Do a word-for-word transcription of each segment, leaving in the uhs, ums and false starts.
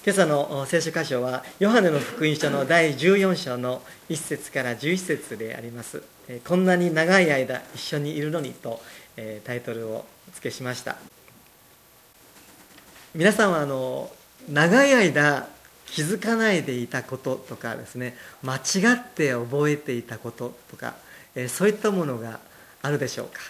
今朝の聖書箇所はヨハネの福音書のだいじゅうよん章のいっ節からじゅういっ節であります。こんなに長い間一緒にいるのにとタイトルを付けしました。皆さんはあの長い間気づかないでいたこととかですね、間違って覚えていたこととか、そういったものがあるでしょうか。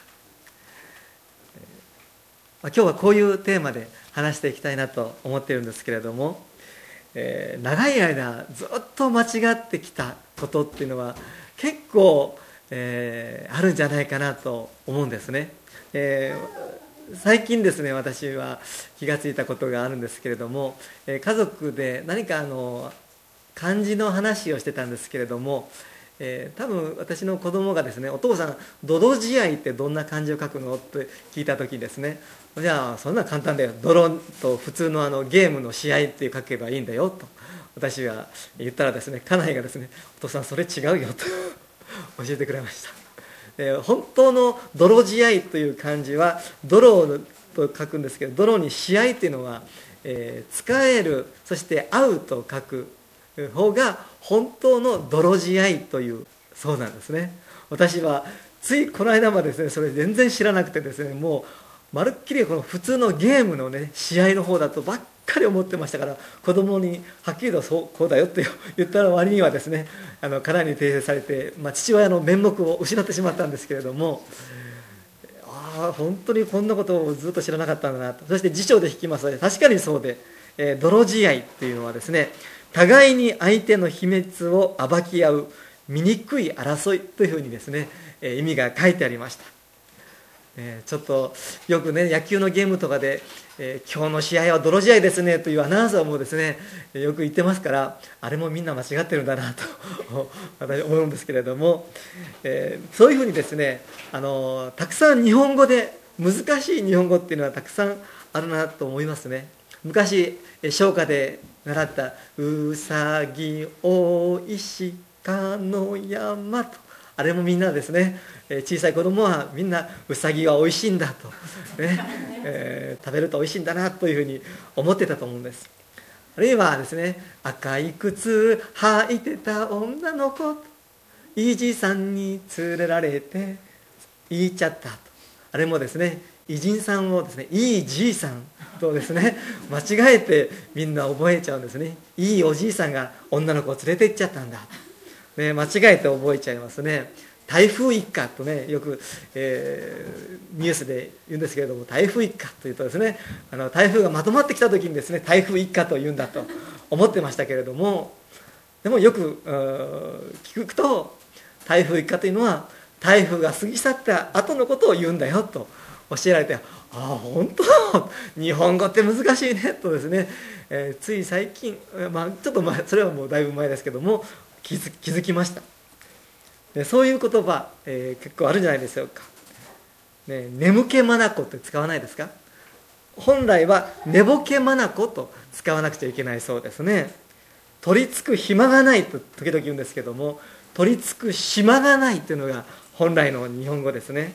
今日はこういうテーマで話していきたいなと思っているんですけれども、えー、長い間ずっと間違ってきたことっていうのは結構、えー、あるんじゃないかなと思うんですね。えー、最近ですね、私は気がついたことがあるんですけれども、えー、家族で何かあの漢字の話をしてたんですけれども、えー、多分私の子供がですね、お父さん泥試合ってどんな漢字を書くのって聞いた時にですね、じゃあそんな簡単だよ、泥と普通のあのゲームの試合って書けばいいんだよと私は言ったらですね、家内がですね、お父さんそれ違うよと教えてくれました。で、本当の泥試合という漢字は泥と書くんですけど、泥に試合っていうのは、えー、使える、そして合うと書く方が本当の泥試合というそうなんですね。私はついこの間までですね、それ全然知らなくてですね、もうまるっきりこの普通のゲームのね試合の方だとばっかり思ってましたから、子供にはっきりとそうこうだよって言った割にはですね、あの家内に訂正されて、まあ、父親の面目を失ってしまったんですけれども、ああ本当にこんなことをずっと知らなかったんだなと。そして辞書で引きますので確かにそうで、えー、泥試合っていうのはですね、互いに相手の秘密を暴き合う醜い争いというふうにですね、えー、意味が書いてありました。えー、ちょっとよくね野球のゲームとかで、えー、今日の試合は泥試合ですねというアナウンサーもですねよく言ってますから、あれもみんな間違ってるんだなと私思うんですけれども、えー、そういうふうにですね、あのたくさん日本語で難しい日本語っていうのはたくさんあるなと思いますね。昔唱歌で習ったうさぎおいしかの山と、あれもみんなですね、小さい子供はみんなうさぎはおいしいんだと、ねえー、食べるとおいしいんだなというふうに思ってたと思うんです。あるいはですね、赤い靴履いてた女の子、いいじいさんに連れられて行っちゃったと、あれもですね、偉人さんをですね、いいじいさんとですね間違えてみんな覚えちゃうんですね。いいおじいさんが女の子を連れて行っちゃったんだ、ね、間違えて覚えちゃいますね。台風一過とねよく、えー、ニュースで言うんですけれども、台風一過というとですね、あの台風がまとまってきた時にですね台風一過と言うんだと思ってましたけれども、でもよく聞くと台風一過というのは台風が過ぎ去った後のことを言うんだよと教えられて、ああ本当日本語って難しいねとですね、えー、つい最近、まあ、ちょっと前、それはもうだいぶ前ですけども気づ、気づきました。でそういう言葉、えー、結構あるんじゃないでしょうか、ね、眠気まなこって使わないですか。本来は寝ぼけまなこと使わなくちゃいけないそうですね。取り付く暇がないと時々言うんですけども、取り付く島がないというのが本来の日本語ですね。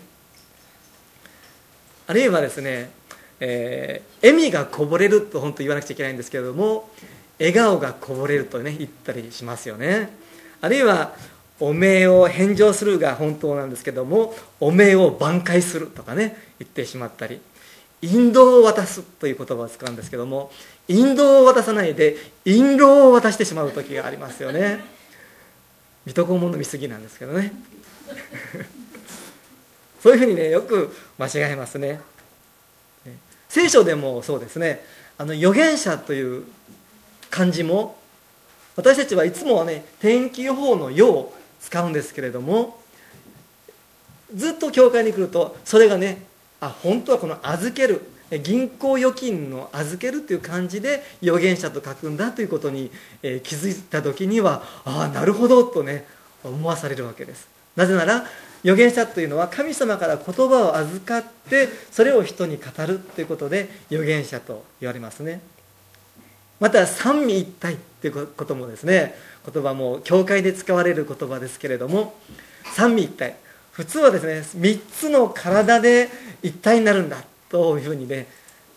あるいはですね、えー、笑みがこぼれると本当言わなくちゃいけないんですけれども、笑顔がこぼれるとね言ったりしますよね。あるいはお名を返上するが本当なんですけども、お名を挽回するとかね言ってしまったり、引導を渡すという言葉を使うんですけども、引導を渡さないで印籠を渡してしまう時がありますよね。水戸黄門の見過ぎなんですけどねそういうふうにねよく間違えますね。聖書でもそうですね、あの預言者という漢字も私たちはいつもはね天気予報の予を使うんですけれども、ずっと教会に来るとそれがね、あ本当はこの預ける、銀行預金の預けるという漢字で預言者と書くんだということに、えー、気づいた時には、ああなるほどとね思わされるわけです。なぜなら預言者というのは神様から言葉を預かってそれを人に語るということで預言者と言われますね。また三位一体ということもですね、言葉も教会で使われる言葉ですけれども、三位一体、普通はですねみっつの体で一体になるんだというふうにね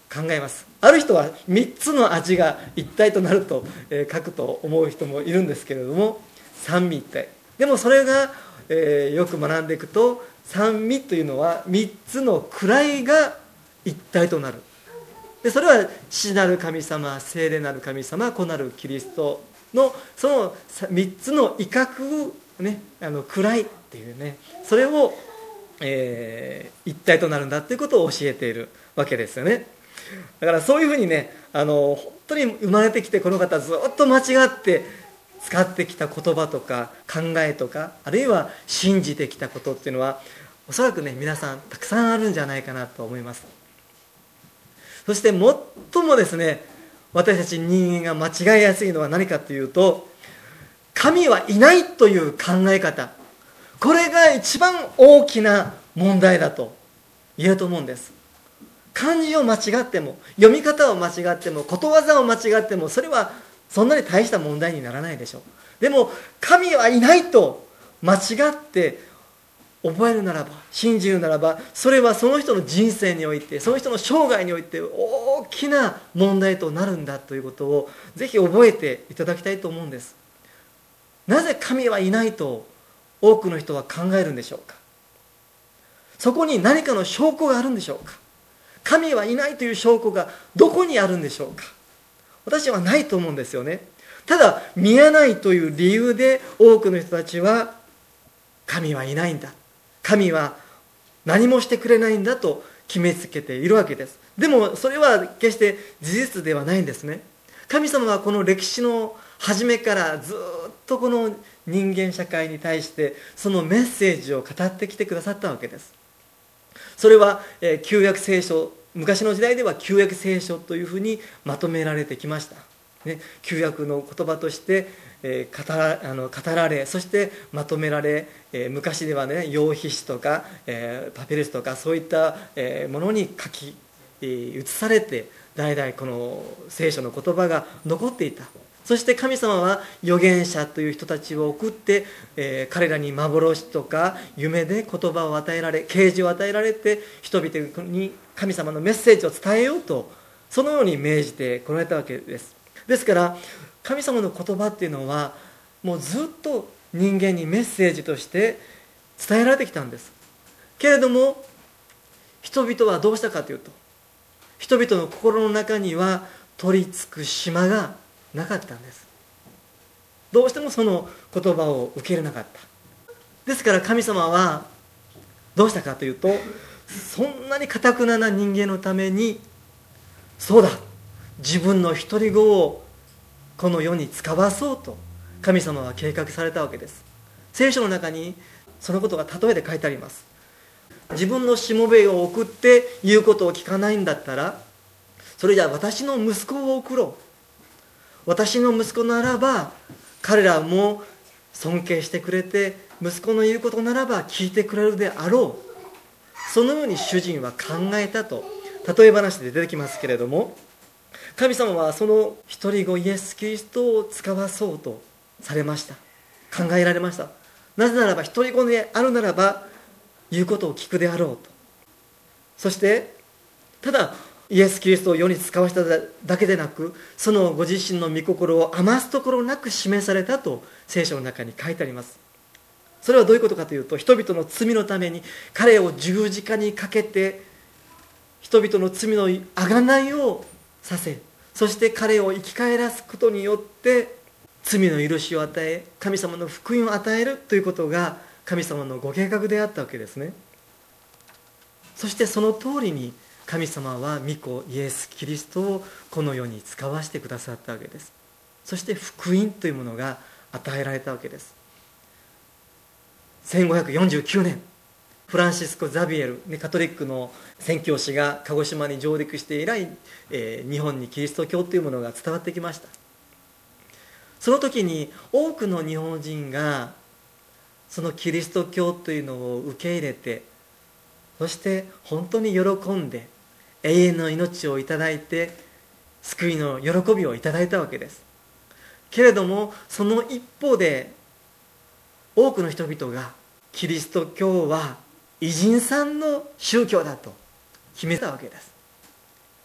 考えます。ある人はみっつの味が一体となると、えー、書くと思う人もいるんですけれども、三位一体。でもそれが、えー、よく学んでいくと、三位というのはみっつの位が一体となる。でそれは父なる神様、聖霊なる神様、子なるキリストのそのみっつの威嚇、ね、あの位っていうね、それを、えー、一体となるんだということを教えているわけですよね。だからそういうふうにね、あの本当に生まれてきてこの方ずっと間違って使ってきた言葉とか考えとか、あるいは信じてきたことっていうのはおそらくね、皆さんたくさんあるんじゃないかなと思います。そして最もですね、私たち人間が間違いやすいのは何かというと、神はいないという考え方、これが一番大きな問題だと言えると思うんです。漢字を間違っても、読み方を間違っても、ことわざを間違っても、それはそんなに大した問題にならないでしょう。でも神はいないと間違って覚えるならば、信じるならば、それはその人の人生において、その人の生涯において大きな問題となるんだということをぜひ覚えていただきたいと思うんです。なぜ神はいないと多くの人は考えるんでしょうか。そこに何かの証拠があるんでしょうか。神はいないという証拠がどこにあるんでしょうか。私はないと思うんですよね。ただ見えないという理由で多くの人たちは神はいないんだ、神は何もしてくれないんだと決めつけているわけです。でもそれは決して事実ではないんですね。神様はこの歴史の初めからずっとこの人間社会に対してそのメッセージを語ってきてくださったわけです。それは、えー、旧約聖書、昔の時代では旧約聖書というふうにまとめられてきました、ね、旧約の言葉として、えー、語ら、あの語られ、そしてまとめられ、えー、昔ではね、羊皮紙とか、えー、パピルスとかそういった、えー、ものに書き、えー、写されて代々この聖書の言葉が残っていた。そして神様は預言者という人たちを送って、えー、彼らに幻とか夢で言葉を与えられ、啓示を与えられて、人々に神様のメッセージを伝えようと、そのように命じてこられたわけです。ですから神様の言葉っていうのはもうずっと人間にメッセージとして伝えられてきたんです。けれども人々はどうしたかというと、人々の心の中には取り付く島がなかったんです。どうしてもその言葉を受け入れなかった。ですから神様はどうしたかというと、そんなに堅くなな人間のために、そうだ、自分の独り子をこの世に使わそうと神様は計画されたわけです。聖書の中にそのことが例えで書いてあります。自分のしもべを送って言うことを聞かないんだったら、それじゃあ私の息子を送ろう、私の息子ならば彼らも尊敬してくれて、息子の言うことならば聞いてくれるであろう、そのように主人は考えたと例え話で出てきますけれども、神様はその一人子イエス・キリストを使わそうとされました。考えられました。なぜならば一人子であるならば言うことを聞くであろうと。そしてただイエス・キリストを世に使わせただけでなく、そのご自身の御心を余すところなく示されたと聖書の中に書いてあります。それはどういうことかというと、人々の罪のために彼を十字架にかけて、人々の罪の贖いをさせ、そして彼を生き返らすことによって罪の許しを与え、神様の福音を与えるということが神様のご計画であったわけですね。そしてその通りに神様は御子イエス・キリストをこの世に使わせてくださったわけです。そして福音というものが与えられたわけです。せんごひゃくよんじゅうきゅうねん、フランシスコ・ザビエル、カトリックの宣教師が鹿児島に上陸して以来、えー、日本にキリスト教というものが伝わってきました。その時に多くの日本人がそのキリスト教というのを受け入れて、そして本当に喜んで永遠の命をいただいて救いの喜びをいただいたわけです。けれどもその一方で多くの人々がキリスト教は偉人さんの宗教だと決めたわけです。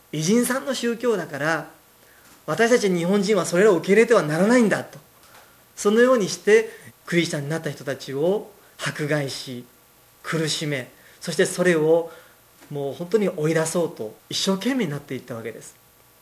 偉人さんの宗教だから私たち日本人はそれらを受け入れてはならないんだと、そのようにしてクリスチャンになった人たちを迫害し苦しめ、そしてそれをもう本当に追い出そうと一生懸命になっていったわけです。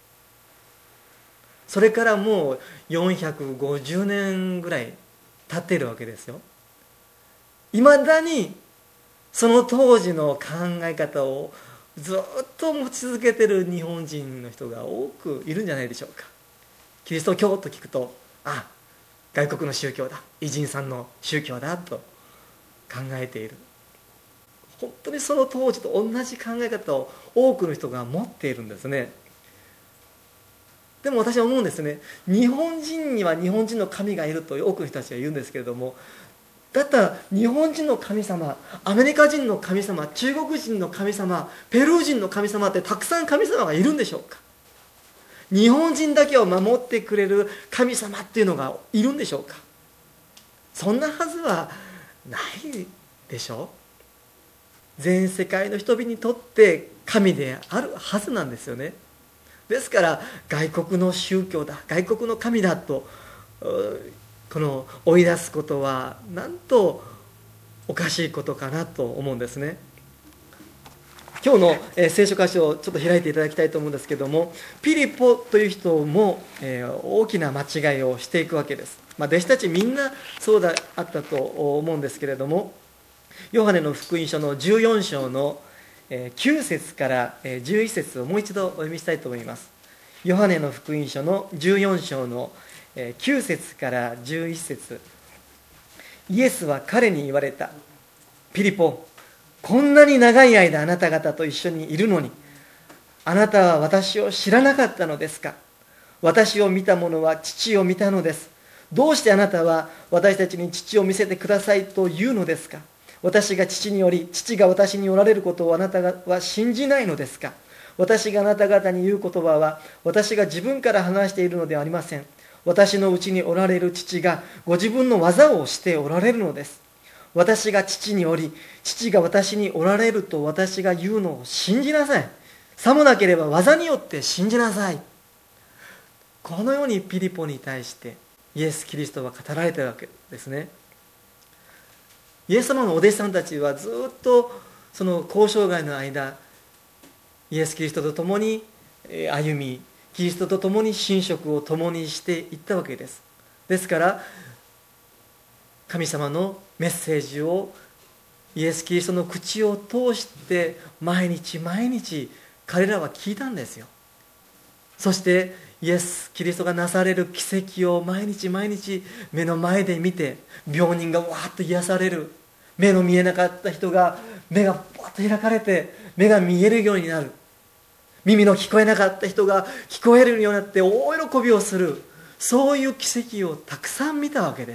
それからもうよんひゃくごじゅうねんぐらい経っているわけですよ。いまだにその当時の考え方をずっと持ち続けている日本人の人が多くいるんじゃないでしょうか。キリスト教と聞くと、あ、外国の宗教だ、偉人さんの宗教だと考えている。本当にその当時と同じ考え方を多くの人が持っているんですね。でも私は思うんですね。日本人には日本人の神がいると多くの人たちは言うんですけれども、だったら日本人の神様、アメリカ人の神様、中国人の神様、ペルー人の神様ってたくさん神様がいるんでしょうか。日本人だけを守ってくれる神様っていうのがいるんでしょうか。そんなはずはないでしょう。全世界の人々にとって神であるはずなんですよね。ですから外国の宗教だ、外国の神だとこの追い出すことはなんとおかしいことかなと思うんですね。今日の、えー、聖書箇所をちょっと開いていただきたいと思うんですけども、ピリポという人も、えー、大きな間違いをしていくわけです。まあ、弟子たちみんなそうだあったと思うんですけれども、ヨハネの福音書のじゅうよん章のきゅう節からじゅういち節をもう一度お読みしたいと思います。ヨハネの福音書のじゅうよん章のきゅう節からじゅういち節。イエスは彼に言われた。ピリポ、こんなに長い間あなた方と一緒にいるのに、あなたは私を知らなかったのですか。私を見た者は父を見たのです。どうしてあなたは私たちに父を見せてくださいと言うのですか。私が父により、父が私におられることをあなたは信じないのですか。私があなた方に言う言葉は、私が自分から話しているのではありません。私のうちにおられる父がご自分の技をしておられるのです。私が父におり、父が私におられると私が言うのを信じなさい。さもなければ技によって信じなさい。このようにピリポに対してイエス・キリストは語られたわけですね。イエス様のお弟子さんたちはずっとその交渉外の間、イエス・キリストと共に歩み、キリストと共に寝食を共にしていったわけです。ですから神様のメッセージをイエス・キリストの口を通して毎日毎日彼らは聞いたんですよ。そしてイエス・キリストがなされる奇跡を毎日毎日目の前で見て、病人がわーっと癒される、目の見えなかった人が目がわーっと開かれて目が見えるようになる、耳の聞こえなかった人が聞こえるようになって大喜びをする、そういう奇跡をたくさん見たわけです。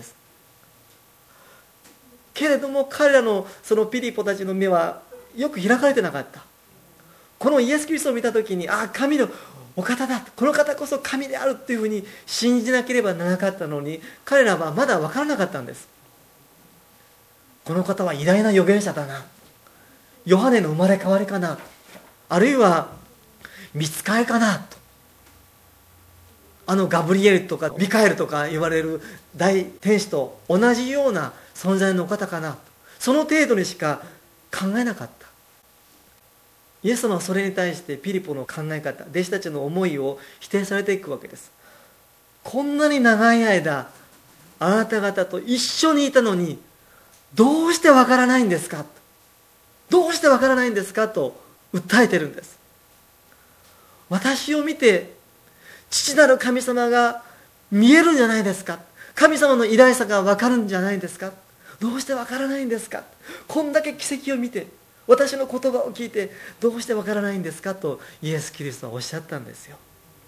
けれども彼らのそのピリポたちの目はよく開かれてなかった。このイエス・キリストを見たときに、ああ神のお方だ、この方こそ神であるというふうに信じなければならなかったのに、彼らはまだ分からなかったんです。この方は偉大な預言者だな、ヨハネの生まれ変わりかな、あるいは御使いかなと、あのガブリエルとかミカエルとか言われる大天使と同じような存在のお方かな、その程度にしか考えなかった。イエス様はそれに対してピリポの考え方、弟子たちの思いを否定されていくわけです。こんなに長い間あなた方と一緒にいたのにどうしてわからないんですか、どうしてわからないんですかと訴えてるんです。私を見て父なる神様が見えるんじゃないですか、神様の偉大さがわかるんじゃないですか、どうしてわからないんですか、こんだけ奇跡を見て私の言葉を聞いてどうしてわからないんですかとイエス・キリストはおっしゃったんですよ。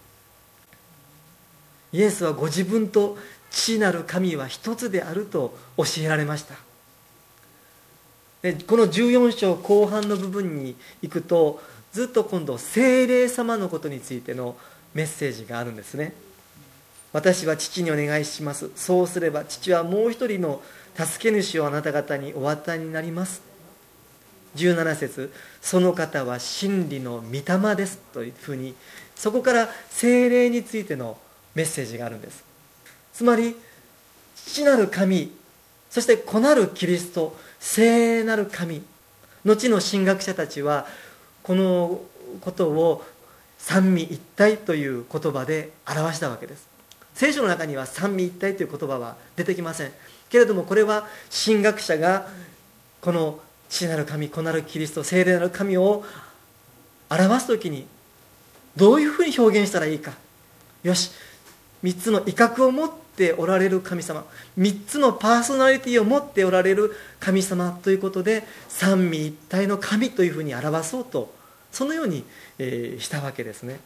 イエスはご自分と父なる神は一つであると教えられました。でこのじゅうよん章後半の部分に行くと、ずっと今度聖霊様のことについてのメッセージがあるんですね。私は父にお願いします、そうすれば父はもう一人の助け主をあなた方にお与えになります。 じゅうなな節、その方は真理の御霊ですというふうに、そこから聖霊についてのメッセージがあるんです。つまり父なる神、そして子なるキリスト、聖なる神、後の神学者たちはこのことを三位一体という言葉で表したわけです。聖書の中には三位一体という言葉は出てきませんけれども、これは神学者がこの父なる神、子なるキリスト、聖霊なる神を表すときにどういうふうに表現したらいいか、よし、三つの威嚇を持っておられる神様、三つのパーソナリティを持っておられる神様ということで、三位一体の神というふうに表そうと、そのように、えー、したわけですね。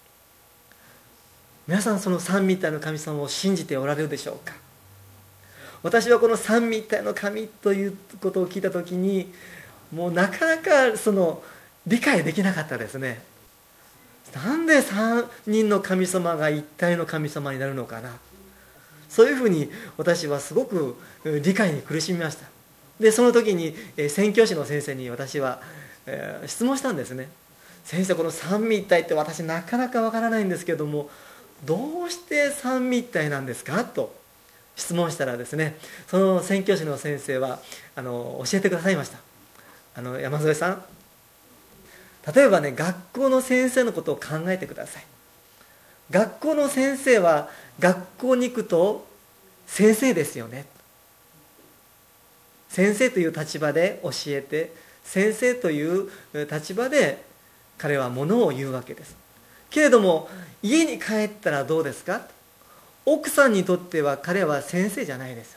皆さん、その三位一体の神様を信じておられるでしょうか。私はこの三位一体の神ということを聞いたときに、もうなかなかその理解できなかったですね。なんで三人の神様が一体の神様になるのかな、そういうふうに私はすごく理解に苦しみました。でその時に宣教師の先生に私は、えー、質問したんですね。先生、この三位一体って私なかなかわからないんですけども、どうして三位一体なんですかと質問したらですね、その宣教師の先生はあの教えてくださいました。あの山添さん、例えばね、学校の先生のことを考えてください。学校の先生は学校に行くと先生ですよね。先生という立場で教えて、先生という立場で彼はものを言うわけです。けれども家に帰ったらどうですか。奥さんにとっては彼は先生じゃないですよ。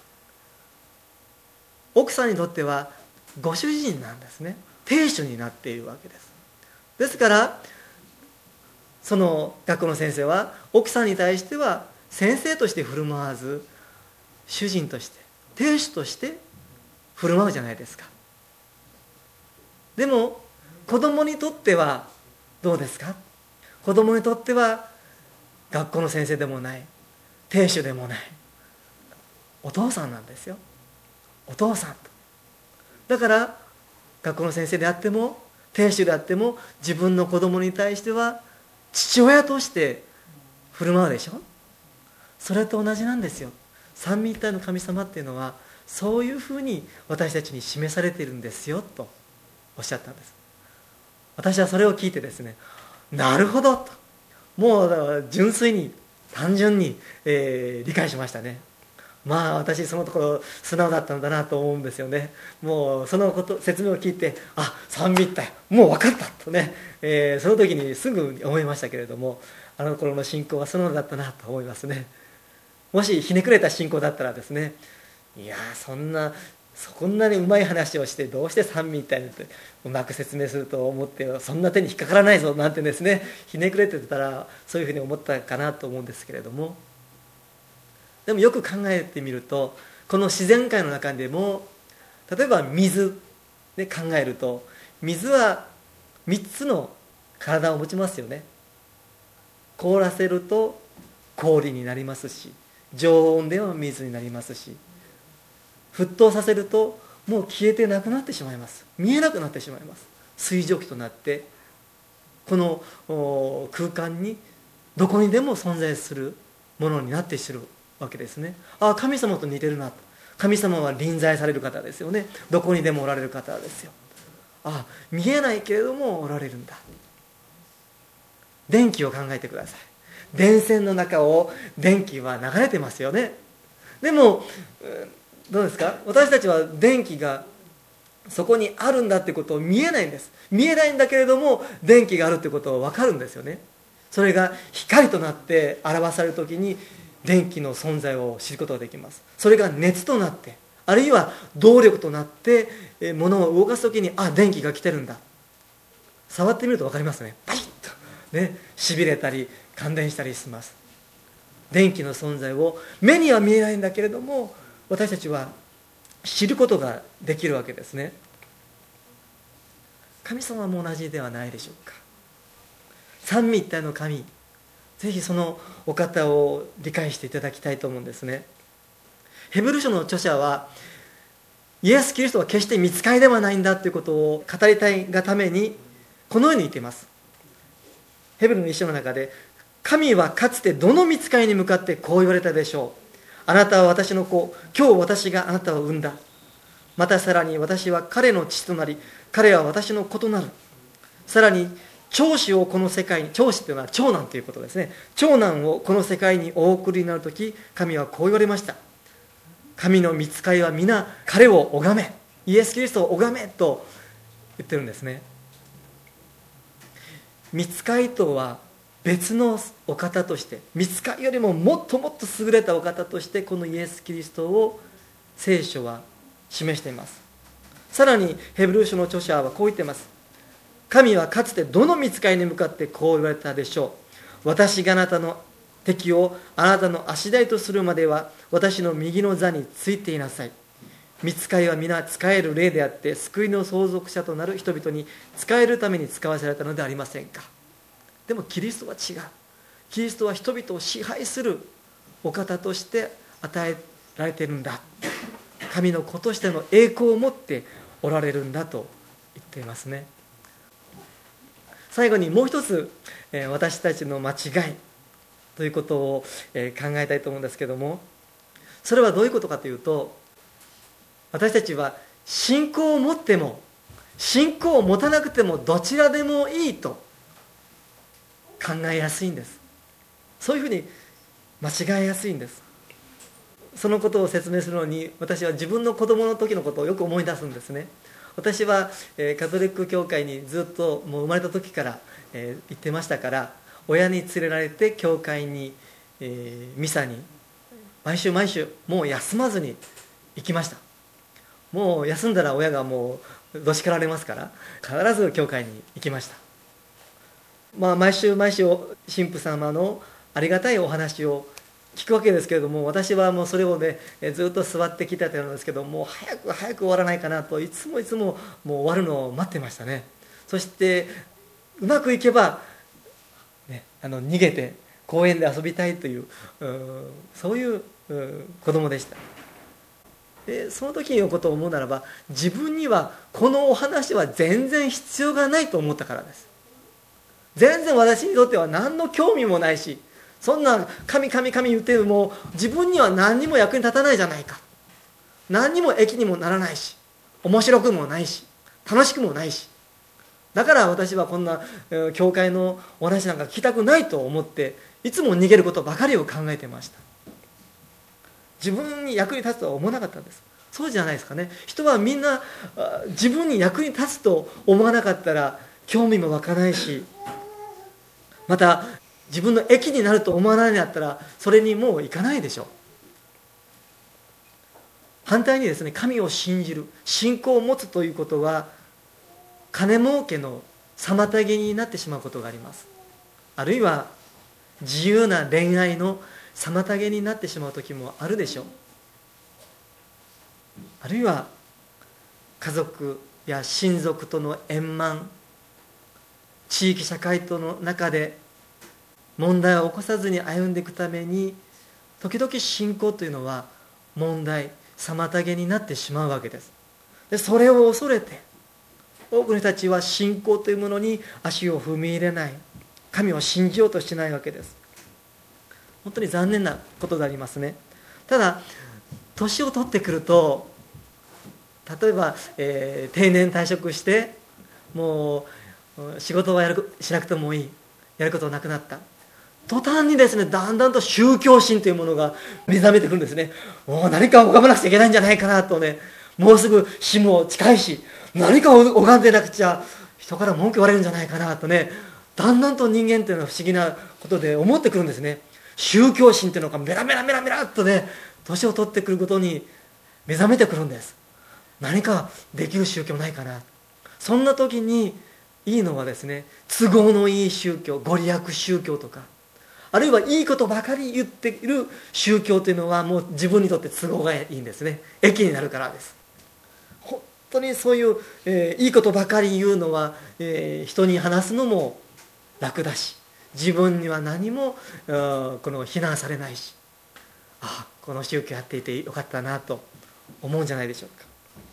奥さんにとってはご主人なんですね。亭主になっているわけです。ですからその学校の先生は奥さんに対しては先生として振る舞わず、主人として亭主として振る舞うじゃないですか。でも子供にとってはどうですか。子供にとっては学校の先生でもない、亭主でもない、お父さんなんですよ。お父さんと。だから学校の先生であっても亭主であっても、自分の子供に対しては父親として振る舞うでしょ。それと同じなんですよ。三位一体の神様っていうのはそういうふうに私たちに示されているんですよとおっしゃったんです。私はそれを聞いてですね、なるほどと、もう純粋に単純に、えー、理解しましたね。まあ私そのところ素直だったんだなと思うんですよね。もうそのこと説明を聞いて、あ、三位一体もう分かったとね、えー、その時にすぐ思いましたけれども、あの頃の信仰は素直だったなと思いますね。もしひねくれた信仰だったらですね、いやそんなそんなにうまい話をしてどうして三位一体にってうまく説明すると思って、そんな手に引っかからないぞなんてですね、ひねくれてたらそういうふうに思ったかなと思うんですけれども、でもよく考えてみると、この自然界の中でも例えば水で考えると、水はみっつの体を持ちますよね。凍らせると氷になりますし、常温では水になりますし、沸騰させるともう消えてなくなってしまいます。見えなくなってしまいます。水蒸気となってこの空間にどこにでも存在するものになってしまうわけですね。ああ、神様と似てるなと。神様は臨在される方ですよね。どこにでもおられる方ですよ。ああ、見えないけれどもおられるんだ。電気を考えてください。電線の中を電気は流れてますよね。でもどうですか、私たちは電気がそこにあるんだってことを見えないんです。見えないんだけれども電気があるってことは分かるんですよね。それが光となって表されるときに電気の存在を知ることができます。それが熱となって、あるいは動力となって物を動かすときに、あ、電気が来てるんだ。触ってみると分かりますね。パリッとね、しびれたり感電したりします。電気の存在を目には見えないんだけれども私たちは知ることができるわけですね。神様も同じではないでしょうか。三位一体の神、ぜひそのお方を理解していただきたいと思うんですね。ヘブル書の著者はイエス・キリストは決して御使いではないんだということを語りたいがためにこのように言っています。ヘブルの一章の中で、神はかつてどの御使いに向かってこう言われたでしょう。あなたは私の子、今日私があなたを産んだ。またさらに私は彼の父となり、彼は私の子となる。さらに長子をこの世界に、長子というのは長男ということですね。長男をこの世界にお送りになるとき、神はこう言われました。神の御使いは皆彼を拝め、イエス・キリストを拝めと言ってるんですね。御使いとは別のお方として、御使いよりももっともっと優れたお方としてこのイエス・キリストを聖書は示しています。さらにヘブル書の著者はこう言っています。神はかつてどの御使いに向かってこう言われたでしょう。私があなたの敵をあなたの足台とするまでは私の右の座についていなさい。御使いは皆使える霊であって救いの相続者となる人々に使えるために使わされたのではありませんか。でもキリストは違う。キリストは人々を支配するお方として与えられているんだ。神の子としての栄光を持っておられるんだと言っていますね。最後にもう一つ、えー、私たちの間違いということを、えー、考えたいと思うんですけども、それはどういうことかというと、私たちは信仰を持っても信仰を持たなくてもどちらでもいいと考えやすいんです。そういうふうに間違えやすいんです。そのことを説明するのに、私は自分の子供の時のことをよく思い出すんですね。私は、えー、カトリック教会にずっともう生まれた時から、えー、行ってましたから、親に連れられて教会に、えー、ミサに毎週毎週もう休まずに行きました。もう休んだら親がもうどしかられますから、必ず教会に行きました。まあ、毎週毎週神父様のありがたいお話を聞くわけですけれども、私はもうそれをねずっと座って聞いてたんですけど、もう早く早く終わらないかなといつもいつももう終わるのを待ってましたね。そしてうまくいけば、ね、あの逃げて公園で遊びたいという、うそういう子供でした。でその時のことを思うならば、自分にはこのお話は全然必要がないと思ったからです。全然私にとっては何の興味もないし、そんな神神神言っても自分には何にも役に立たないじゃないか、何にも益にもならないし、面白くもないし楽しくもないし、だから私はこんな教会のお話なんか聞きたくないと思って、いつも逃げることばかりを考えてました。自分に役に立つとは思わなかったんです。そうじゃないですかね。人はみんな自分に役に立つと思わなかったら興味も湧かないし、また自分の益になると思わないんだったらそれにもういかないでしょう。反対にですね、神を信じる、信仰を持つということは金儲けの妨げになってしまうことがあります。あるいは自由な恋愛の妨げになってしまう時もあるでしょう。あるいは家族や親族との円満、地域社会との中で問題を起こさずに歩んでいくために、時々信仰というのは問題、妨げになってしまうわけです。でそれを恐れて多くの人たちは信仰というものに足を踏み入れない、神を信じようとしないわけです。本当に残念なことでありますね。ただ年を取ってくると、例えば、えー、定年退職してもう仕事はやるしなくてもいい、やることはなくなった、途端にですね、だんだんと宗教心というものが目覚めてくるんですね。もう何かを拝まなくちゃいけないんじゃないかなとね、もうすぐ死も近いし、何かを拝んでなくちゃ人から文句言われるんじゃないかなとね、だんだんと人間というのは不思議なことで思ってくるんですね。宗教心というのがメラメラメラメラっとね、年を取ってくることに目覚めてくるんです。何かできる宗教ないかな。そんな時にいいのはですね、都合のいい宗教、ご利益宗教とか、あるいはいいことばかり言っている宗教というのはもう自分にとって都合がいいんですね。益になるからです。本当にそういう、えー、いいことばかり言うのは、えー、人に話すのも楽だし、自分には何もこの非難されないし、ああこの宗教やっていてよかったなと思うんじゃないでしょうか。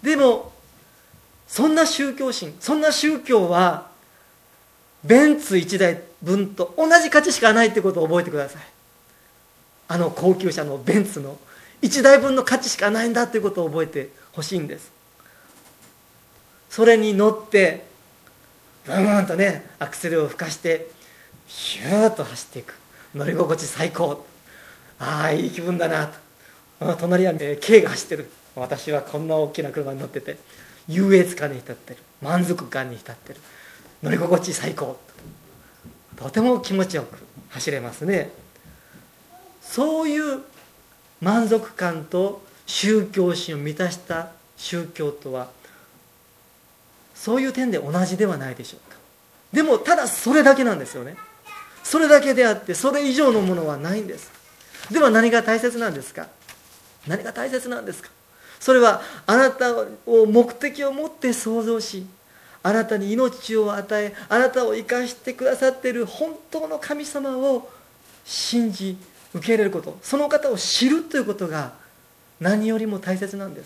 でもそんな宗教心、そんな宗教はベンツいちだいぶんと同じ価値しかないということを覚えてください。あの高級車のベンツのいちだいぶんの価値しかないんだということを覚えてほしいんです。それに乗ってブーンとね、アクセルを吹かしてヒューッと走っていく。乗り心地最高。ああいい気分だなと。隣は K が走ってる。私はこんな大きな車に乗ってて優越感に浸ってる、満足感に浸ってる、乗り心地最高。とても気持ちよく走れますね。そういう満足感と宗教心を満たした宗教とはそういう点で同じではないでしょうか。でもただそれだけなんですよね。それだけであってそれ以上のものはないんです。では何が大切なんですか。何が大切なんですか。それはあなたを目的を持って創造し、あなたに命を与え、あなたを生かしてくださっている本当の神様を信じ受け入れること、その方を知るということが何よりも大切なんです。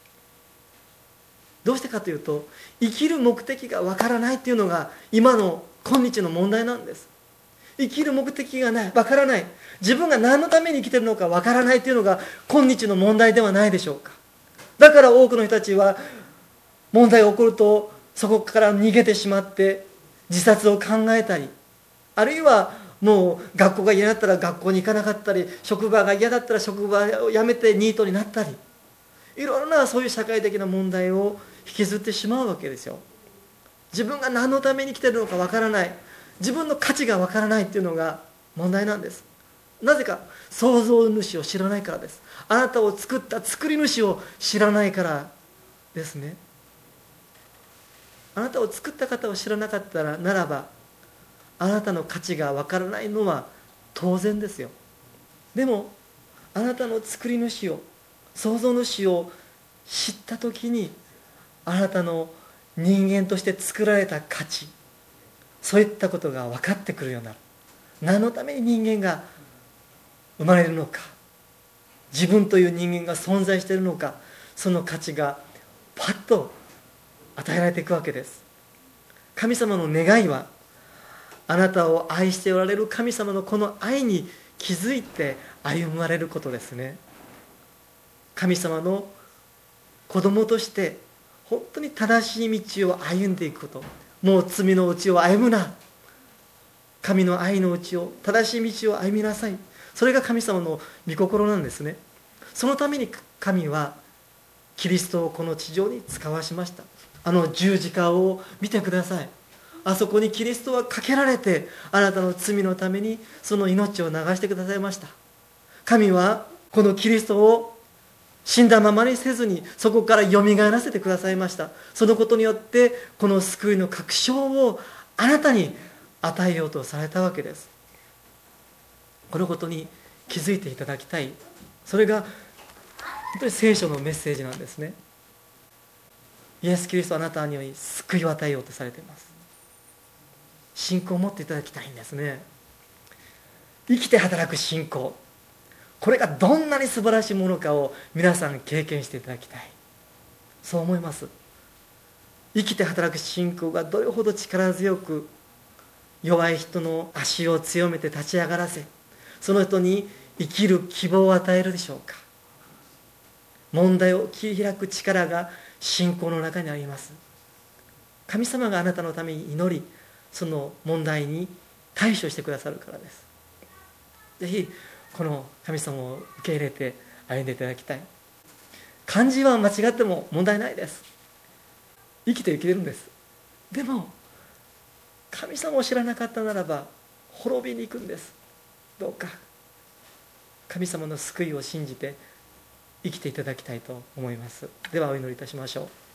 どうしてかというと、生きる目的がわからないというのが今の今日の問題なんです。生きる目的がない、わからない、自分が何のために生きているのかわからないというのが今日の問題ではないでしょうか。だから多くの人たちは問題が起こるとそこから逃げてしまって自殺を考えたり、あるいはもう学校が嫌だったら学校に行かなかったり、職場が嫌だったら職場を辞めてニートになったり、いろいろなそういう社会的な問題を引きずってしまうわけですよ。自分が何のために生きているのかわからない、自分の価値がわからないというのが問題なんです。なぜか、創造主を知らないからです。あなたを作った作り主を知らないからですね。あなたを作った方を知らなかったらならば、あなたの価値がわからないのは当然ですよ。でもあなたの作り主を、創造主を知ったときに、あなたの人間として作られた価値、そういったことが分かってくるようになる。何のために人間が生まれるのか、自分という人間が存在しているのか、その価値がパッと与えられていくわけです。神様の願いは、あなたを愛しておられる神様のこの愛に気づいて歩まれることですね。神様の子供として本当に正しい道を歩んでいくこと。もう罪の道を歩むな、神の愛の道を、正しい道を歩みなさい。それが神様の御心なんですね。そのために神はキリストをこの地上に使わしました。あの十字架を見てください。あそこにキリストはかけられて、あなたの罪のためにその命を流してくださいました。神はこのキリストを死んだままにせずに、そこからよみがえらせてくださいました。そのことによってこの救いの確証をあなたに与えようとされたわけです。このことに気づいていただきたい。それが本当に聖書のメッセージなんですね。イエス・キリストはあなたに救いを与えようとされています。信仰を持っていただきたいんですね。生きて働く信仰、これがどんなに素晴らしいものかを皆さん経験していただきたい、そう思います。生きて働く信仰がどれほど力強く弱い人の足を強めて立ち上がらせ、その人に生きる希望を与えるでしょうか。問題を切り開く力が信仰の中にあります。神様があなたのために祈り、その問題に対処してくださるからです。ぜひこの神様を受け入れて歩んでいただきたい。漢字は間違っても問題ないです。生きて生きれるんです。でも神様を知らなかったならば滅びに行くんです。どうか神様の救いを信じて生きていただきたいと思います。ではお祈りいたしましょう。